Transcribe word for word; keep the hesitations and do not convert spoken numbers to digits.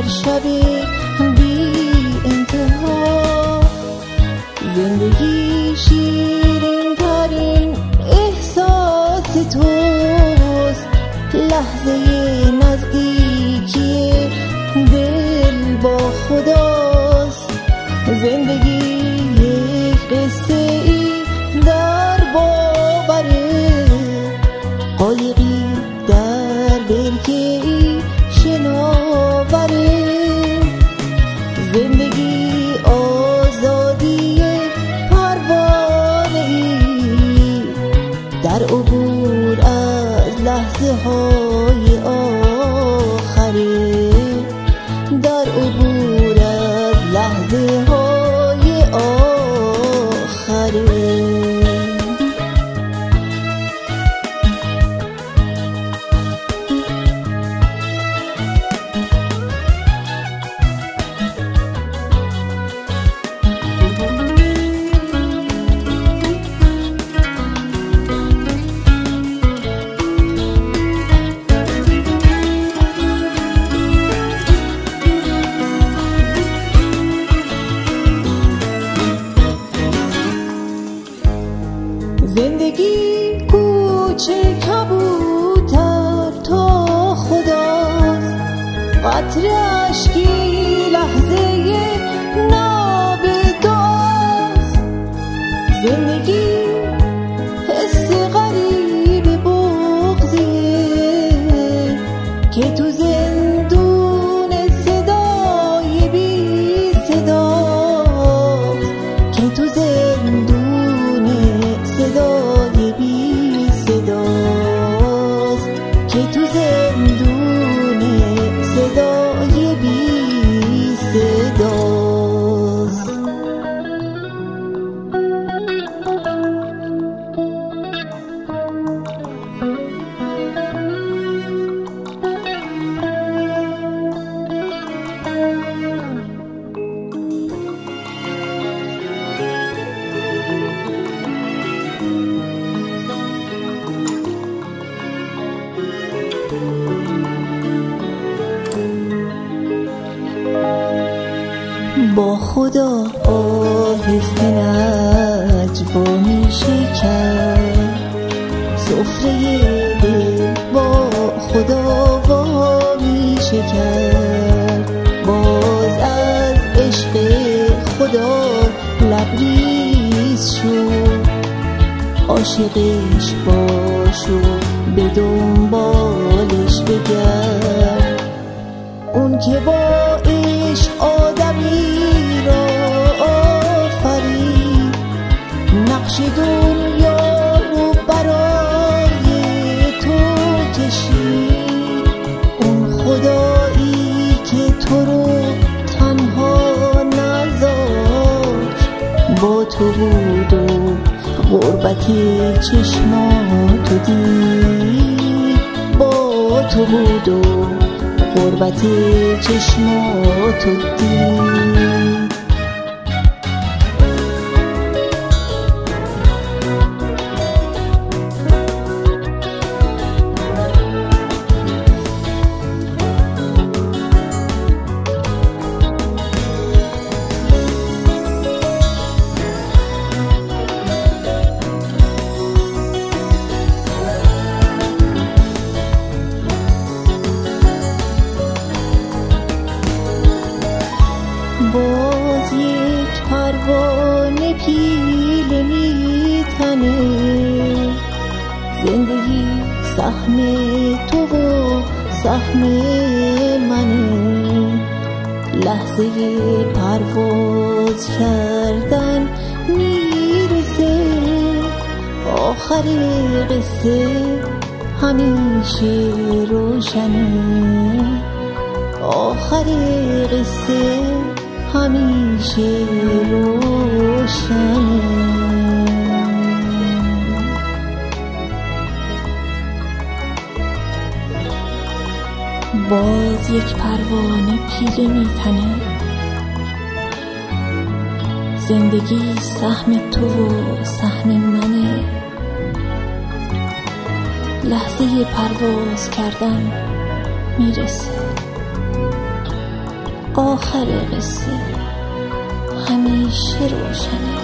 در شب بی انتها. زندگی شیرین ترین احساس توست، لحظه نزدیکی دل با خداست. زندگی یک قصه ای در باوره، قایقی در برکه ای شناوره. زندگی آزادی پروانه ای در عبور از لحظه های آخره، در عبور از لحظه های آخره. زندگی کوچه کبوتر تا خداست، قطره اشکی لحظه نابداست. زندگی حس غریب بغضیه که تو زندون صدای بی صداست، که تو زندون صدای بی صداست، که تو زندون صدای بی صداست. با خدا آهسته نجوا میشه کرد، سفره دل با خدا وا میشه کرد. باز از عشق خدا لبریز شو، عاشقش باشو به دنبالش بگرد. اون که با عشق آدمی را آفرید، نقش دنیا رو برای تو کشید. اون خدایی که تو رو تنها نذاشت، با تو بود و غربت چشماتو دید. با تو بود و غربت چشماتو دید. باز یک پروانه پیله میتنه، زندگی سهم تو و سهم منه. لحظه پرواز کردن میرسه، آخر قصه همیشه روشنه. آخر قصه همیشه روشنه. باز یک پروانه پیله میتنه، زندگی سهم تو و سهم منه. لحظه پرواز کردن میرسه، آخر قصه همیشه روشنه.